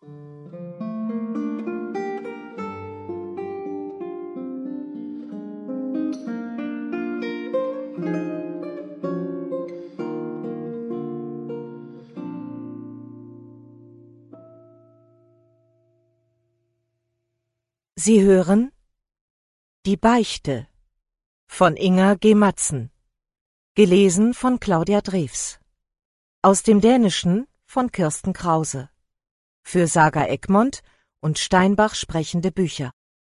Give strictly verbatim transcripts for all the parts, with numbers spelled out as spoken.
Sie hören Die Beichte von Inger G. Matzen, gelesen von Claudia Drews, aus dem Dänischen von Kirsten Krause, für Saga Egmont und Steinbach sprechende Bücher.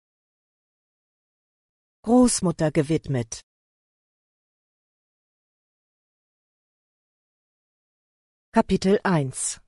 Großmutter gewidmet. Kapitel eins.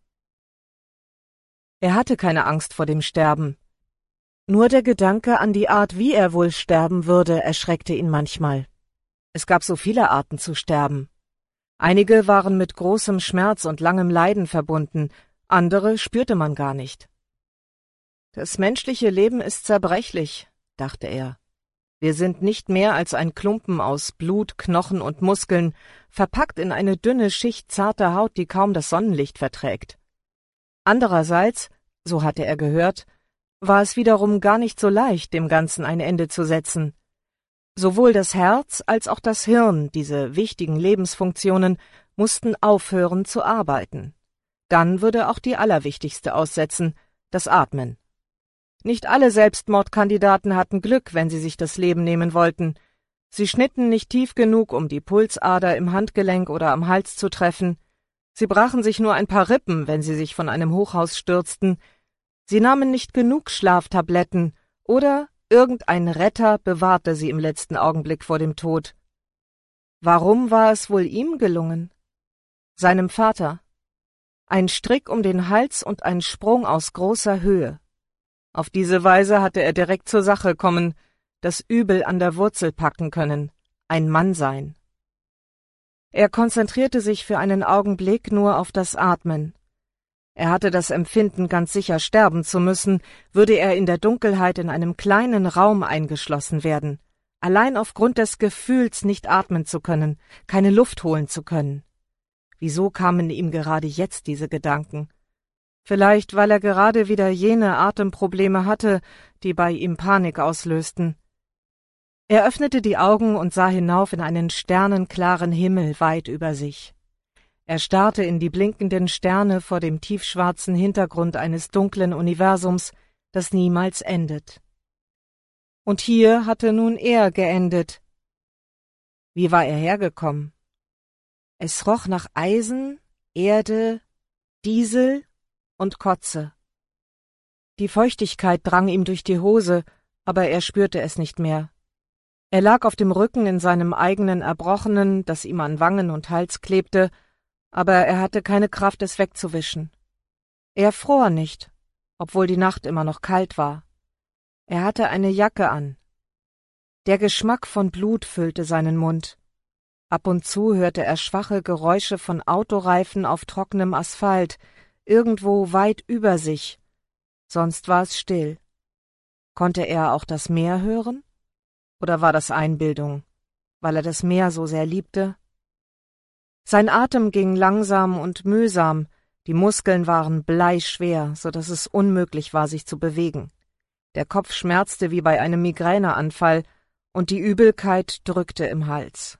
Er hatte keine Angst vor dem Sterben. Nur der Gedanke an die Art, wie er wohl sterben würde, erschreckte ihn manchmal. Es gab so viele Arten zu sterben. Einige waren mit großem Schmerz und langem Leiden verbunden, andere spürte man gar nicht. Das menschliche Leben ist zerbrechlich, dachte er. Wir sind nicht mehr als ein Klumpen aus Blut, Knochen und Muskeln, verpackt in eine dünne Schicht zarter Haut, die kaum das Sonnenlicht verträgt. Andererseits, so hatte er gehört, war es wiederum gar nicht so leicht, dem Ganzen ein Ende zu setzen. Sowohl das Herz als auch das Hirn, diese wichtigen Lebensfunktionen, mussten aufhören zu arbeiten. Dann würde auch die allerwichtigste aussetzen, das Atmen. Nicht alle Selbstmordkandidaten hatten Glück, wenn sie sich das Leben nehmen wollten. Sie schnitten nicht tief genug, um die Pulsader im Handgelenk oder am Hals zu treffen. Sie brachen sich nur ein paar Rippen, wenn sie sich von einem Hochhaus stürzten. Sie nahmen nicht genug Schlaftabletten, oder irgendein Retter bewahrte sie im letzten Augenblick vor dem Tod. Warum war es wohl ihm gelungen? Seinem Vater. Ein Strick um den Hals und ein Sprung aus großer Höhe. Auf diese Weise hatte er direkt zur Sache kommen, das Übel an der Wurzel packen können, ein Mann sein. Er konzentrierte sich für einen Augenblick nur auf das Atmen. Er hatte das Empfinden, ganz sicher sterben zu müssen, würde er in der Dunkelheit in einem kleinen Raum eingeschlossen werden, allein aufgrund des Gefühls, nicht atmen zu können, keine Luft holen zu können. Wieso kamen ihm gerade jetzt diese Gedanken? Vielleicht, weil er gerade wieder jene Atemprobleme hatte, die bei ihm Panik auslösten. Er öffnete die Augen und sah hinauf in einen sternenklaren Himmel weit über sich. Er starrte in die blinkenden Sterne vor dem tiefschwarzen Hintergrund eines dunklen Universums, das niemals endet. Und hier hatte nun er geendet. Wie war er hergekommen? Es roch nach Eisen, Erde, Diesel und Kotze. Die Feuchtigkeit drang ihm durch die Hose, aber er spürte es nicht mehr. Er lag auf dem Rücken in seinem eigenen Erbrochenen, das ihm an Wangen und Hals klebte, aber er hatte keine Kraft, es wegzuwischen. Er fror nicht, obwohl die Nacht immer noch kalt war. Er hatte eine Jacke an. Der Geschmack von Blut füllte seinen Mund. Ab und zu hörte er schwache Geräusche von Autoreifen auf trockenem Asphalt, irgendwo weit über sich. Sonst war es still. Konnte er auch das Meer hören? Oder war das Einbildung, weil er das Meer so sehr liebte? Sein Atem ging langsam und mühsam, die Muskeln waren bleischwer, so dass es unmöglich war, sich zu bewegen. Der Kopf schmerzte wie bei einem Migräneanfall, und die Übelkeit drückte im Hals.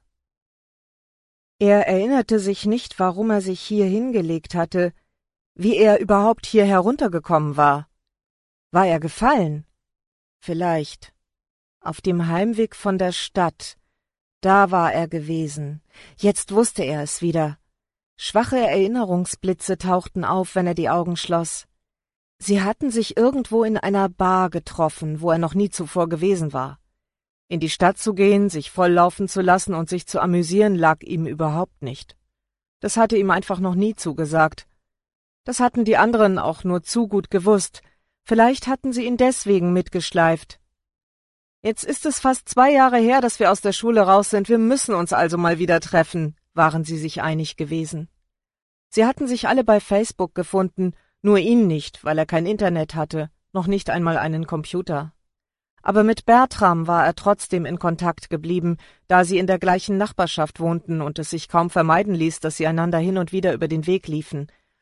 Er erinnerte sich nicht, warum er sich hier hingelegt hatte, wie er überhaupt hier heruntergekommen war. War er gefallen? Vielleicht. Auf dem Heimweg von der Stadt. Da war er gewesen. Jetzt wusste er es wieder. Schwache Erinnerungsblitze tauchten auf, wenn er die Augen schloss. Sie hatten sich irgendwo in einer Bar getroffen, wo er noch nie zuvor gewesen war. In die Stadt zu gehen, sich volllaufen zu lassen und sich zu amüsieren, lag ihm überhaupt nicht. Das hatte ihm einfach noch nie zugesagt. Das hatten die anderen auch nur zu gut gewusst. Vielleicht hatten sie ihn deswegen mitgeschleift. Jetzt ist es fast zwei Jahre her, dass wir aus der Schule raus sind, wir müssen uns also mal wieder treffen, waren sie sich einig gewesen. Sie hatten sich alle bei Facebook gefunden, nur ihn nicht, weil er kein Internet hatte, noch nicht einmal einen Computer. Aber mit Bertram war er trotzdem in Kontakt geblieben, da sie in der gleichen Nachbarschaft wohnten und es sich kaum vermeiden ließ, dass sie einander hin und wieder über den Weg liefen.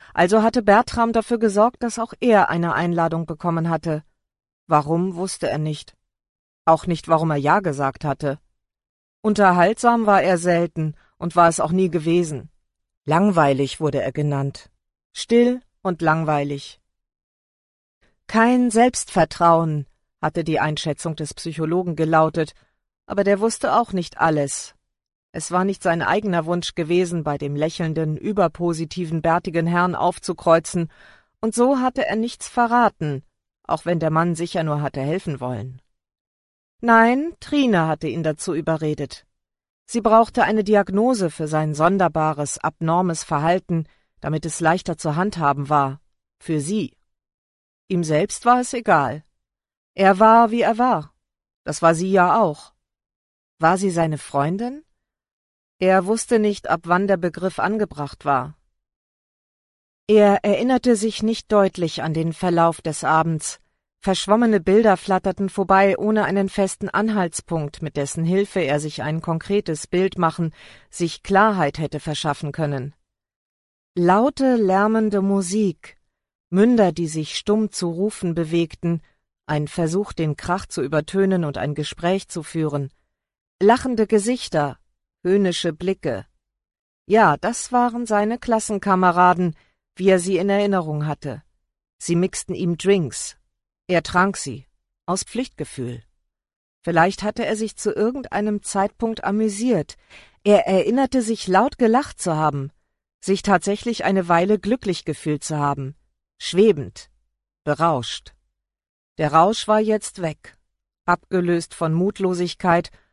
Also hatte Bertram dafür gesorgt, dass auch er eine Einladung bekommen hatte. Warum, wusste er nicht. Auch nicht, warum er Ja gesagt hatte. Unterhaltsam war er selten und war es auch nie gewesen. Langweilig wurde er genannt. Still und langweilig. Kein Selbstvertrauen, hatte die Einschätzung des Psychologen gelautet, aber der wusste auch nicht alles. Es war nicht sein eigener Wunsch gewesen, bei dem lächelnden, überpositiven, bärtigen Herrn aufzukreuzen, und so hatte er nichts verraten, auch wenn der Mann sicher nur hatte helfen wollen. Nein, Trine hatte ihn dazu überredet. Sie brauchte eine Diagnose für sein sonderbares, abnormes Verhalten, damit es leichter zu handhaben war. Für sie. Ihm selbst war es egal. Er war, wie er war. Das war sie ja auch. War sie seine Freundin? Er wusste nicht, ab wann der Begriff angebracht war. Er erinnerte sich nicht deutlich an den Verlauf des Abends. Verschwommene Bilder flatterten vorbei, ohne einen festen Anhaltspunkt, mit dessen Hilfe er sich ein konkretes Bild machen, sich Klarheit hätte verschaffen können. Laute, lärmende Musik, Münder, die sich stumm zu rufen bewegten, ein Versuch, den Krach zu übertönen und ein Gespräch zu führen, lachende Gesichter, höhnische Blicke. Ja, das waren seine Klassenkameraden, wie er sie in Erinnerung hatte. Sie mixten ihm Drinks. Er trank sie, aus Pflichtgefühl. Vielleicht hatte er sich zu irgendeinem Zeitpunkt amüsiert. Er erinnerte sich, laut gelacht zu haben, sich tatsächlich eine Weile glücklich gefühlt zu haben, schwebend, berauscht. Der Rausch war jetzt weg, abgelöst von Mutlosigkeit